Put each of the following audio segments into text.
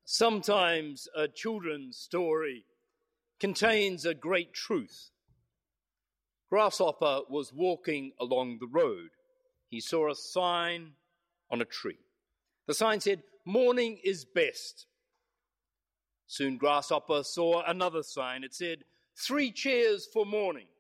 Sometimes a children's story contains a great truth. Grasshopper was walking along the road. He saw a sign on a tree. The sign said, "Morning is best." Soon Grasshopper saw another sign. It said, "3 cheers for morning."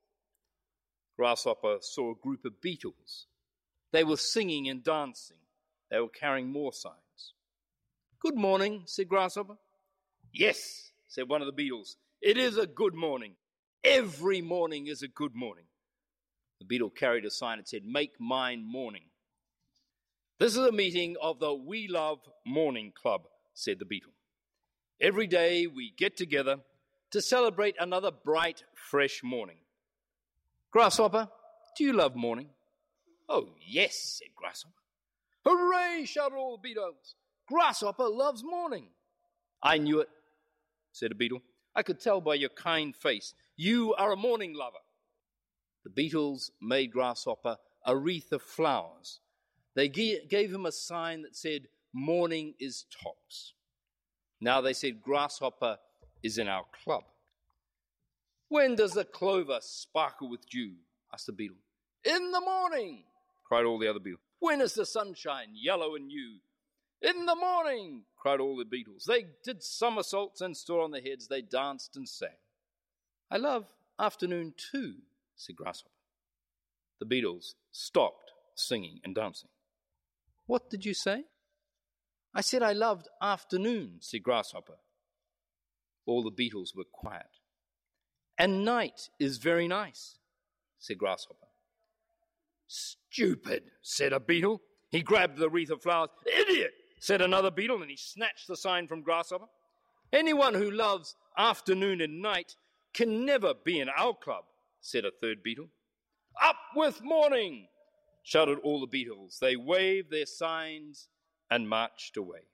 Grasshopper saw a group of beetles. They were singing and dancing. They were carrying more signs. "Good morning," said Grasshopper. "Yes," said one of the beetles, "it is a good morning. Every morning is a good morning." The beetle carried a sign that said, "Make mine morning." "This is a meeting of the We Love Morning Club," said the beetle. "Every day we get together to celebrate another bright, fresh morning." "Grasshopper, do you love morning?" "Oh, yes," said Grasshopper. "Hooray!" shouted all the beetles. "Grasshopper loves morning." "I knew it," said a beetle. "I could tell by your kind face. You are a morning lover." The beetles made Grasshopper a wreath of flowers. They gave him a sign that said, "Morning is tops." Now they said, "Grasshopper is in our club." "When does the clover sparkle with dew?" asked the beetle. "In the morning," cried all the other beetles. "When is the sunshine yellow and new?" "In the morning," cried all the beetles. They did somersaults and stood on their heads. They danced and sang. "I love afternoon too," said Grasshopper. The beetles stopped singing and dancing. "What did you say?" "I said I loved afternoon," said Grasshopper. All the beetles were quiet. "And night is very nice," said Grasshopper. "Stupid," said a beetle. He grabbed the wreath of flowers. "Idiot," said another beetle, and he snatched the sign from Grasshopper. "Anyone who loves afternoon and night can never be in our club," said a third beetle. "Up with morning," shouted all the beetles. They waved their signs and marched away.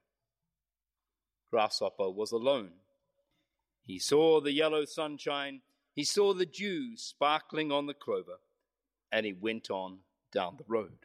Grasshopper was alone. He saw the yellow sunshine. He saw the dew sparkling on the clover, and he went on down the road.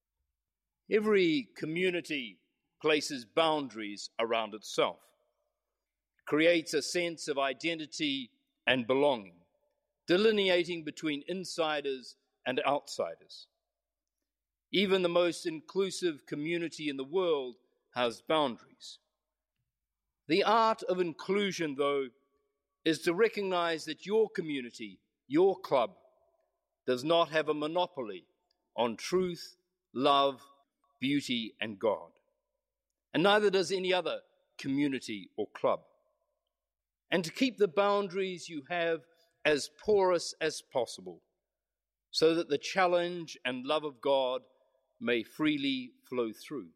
Every community places boundaries around itself, creates a sense of identity and belonging, delineating between insiders and outsiders. Even the most inclusive community in the world has boundaries. The art of inclusion, though, is to recognize that your community, your club, does not have a monopoly on truth, love, beauty, and God. And neither does any other community or club. And to keep the boundaries you have as porous as possible, so that the challenge and love of God may freely flow through.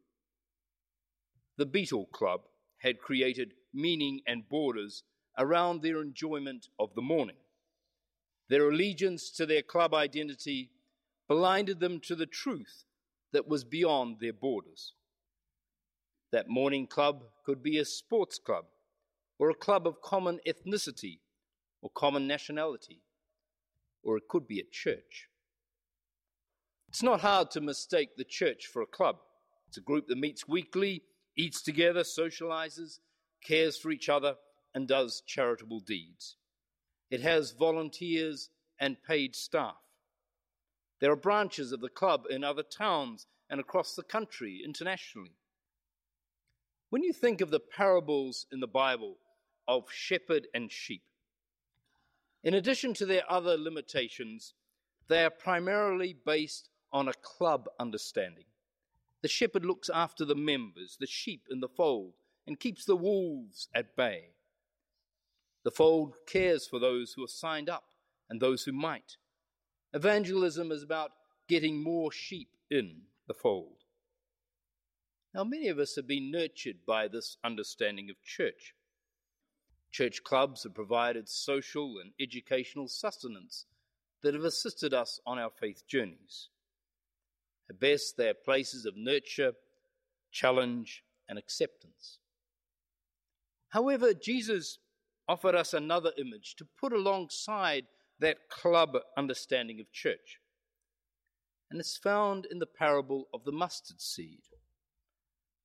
The Beetle Club had created meaning and borders around their enjoyment of the morning. Their allegiance to their club identity blinded them to the truth that was beyond their borders. That morning club could be a sports club, or a club of common ethnicity or common nationality, or it could be a church. It's not hard to mistake the church for a club. It's a group that meets weekly, eats together, socializes, cares for each other, and does charitable deeds. It has volunteers and paid staff. There are branches of the club in other towns and across the country, internationally. When you think of the parables in the Bible of shepherd and sheep, in addition to their other limitations, they are primarily based on a club understanding. The shepherd looks after the members, the sheep in the fold, and keeps the wolves at bay. The fold cares for those who are signed up and those who might. Evangelism is about getting more sheep in the fold. Now, many of us have been nurtured by this understanding of church. Church clubs have provided social and educational sustenance that have assisted us on our faith journeys. At best, they are places of nurture, challenge, and acceptance. However, Jesus offered us another image to put alongside that club understanding of church. And it's found in the parable of the mustard seed.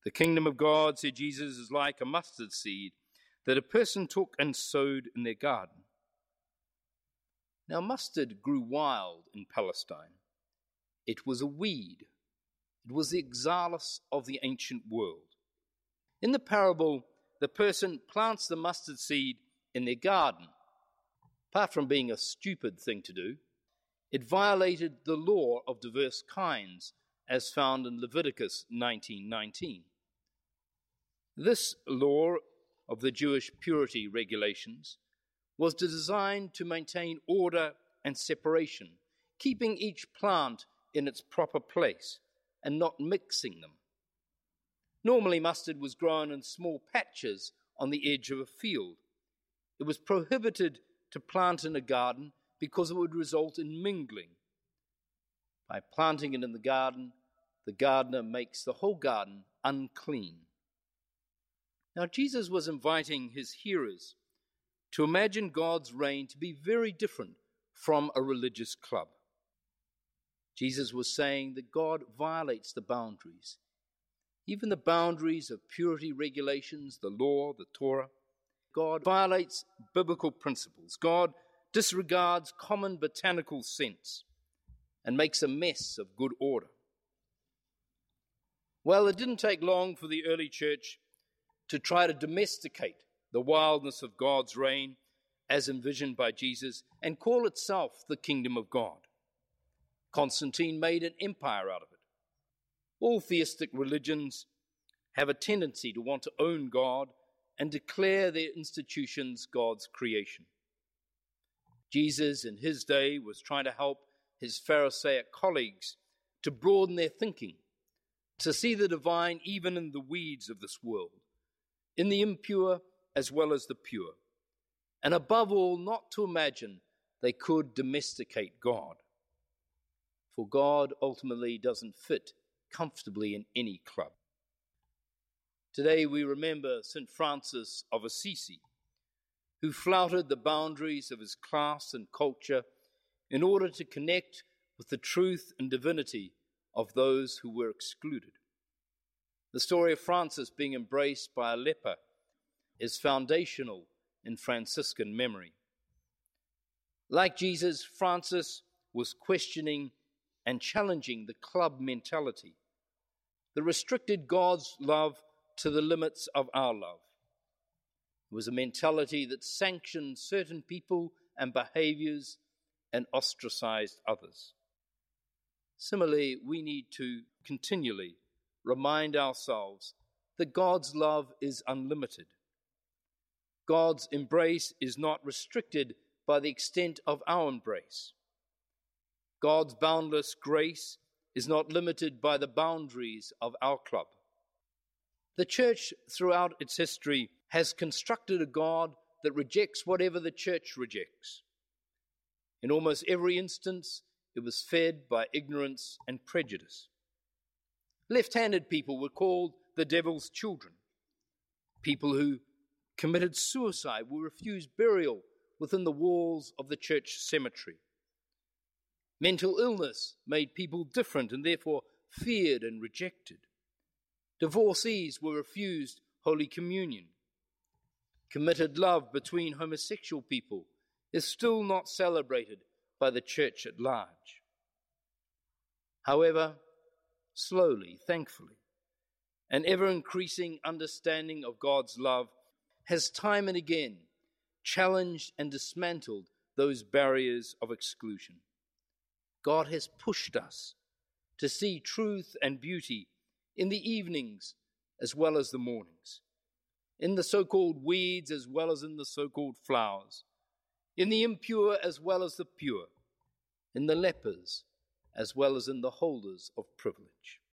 The kingdom of God, said Jesus, is like a mustard seed that a person took and sowed in their garden. Now, mustard grew wild in Palestine. It was a weed. It was the oxalis of the ancient world. In the parable, the person plants the mustard seed in their garden. Apart from being a stupid thing to do, it violated the law of diverse kinds, as found in Leviticus 19:19. This law of the Jewish purity regulations was designed to maintain order and separation, keeping each plant in its proper place and not mixing them. Normally, mustard was grown in small patches on the edge of a field. It was prohibited to plant in a garden because it would result in mingling. By planting it in the gardener makes the whole garden unclean. Now, Jesus was inviting his hearers to imagine God's reign to be very different from a religious club. Jesus was saying that God violates the boundaries, even the boundaries of purity regulations, the law, the Torah. God violates biblical principles. God disregards common botanical sense and makes a mess of good order. Well, it didn't take long for the early church to try to domesticate the wildness of God's reign as envisioned by Jesus and call itself the kingdom of God. Constantine made an empire out of it. All theistic religions have a tendency to want to own God and declare their institutions God's creation. Jesus, in his day, was trying to help his Pharisaic colleagues to broaden their thinking, to see the divine even in the weeds of this world, in the impure as well as the pure, and above all, not to imagine they could domesticate God. For God ultimately doesn't fit comfortably in any club. Today we remember St. Francis of Assisi, who flouted the boundaries of his class and culture in order to connect with the truth and divinity of those who were excluded. The story of Francis being embraced by a leper is foundational in Franciscan memory. Like Jesus, Francis was questioning and challenging the club mentality that restricted God's love to the limits of our love. It was a mentality that sanctioned certain people and behaviors and ostracized others. Similarly, we need to continually remind ourselves that God's love is unlimited. God's embrace is not restricted by the extent of our embrace. God's boundless grace is not limited by the boundaries of our club. The church, throughout its history, has constructed a God that rejects whatever the church rejects. In almost every instance, it was fed by ignorance and prejudice. Left-handed people were called the devil's children. People who committed suicide were refused burial within the walls of the church cemetery. Mental illness made people different and therefore feared and rejected. Divorcees were refused Holy Communion. Committed love between homosexual people is still not celebrated by the church at large. However, slowly, thankfully, an ever-increasing understanding of God's love has time and again challenged and dismantled those barriers of exclusion. God has pushed us to see truth and beauty in the evenings as well as the mornings, in the so-called weeds as well as in the so-called flowers, in the impure as well as the pure, in the lepers as well as in the holders of privilege.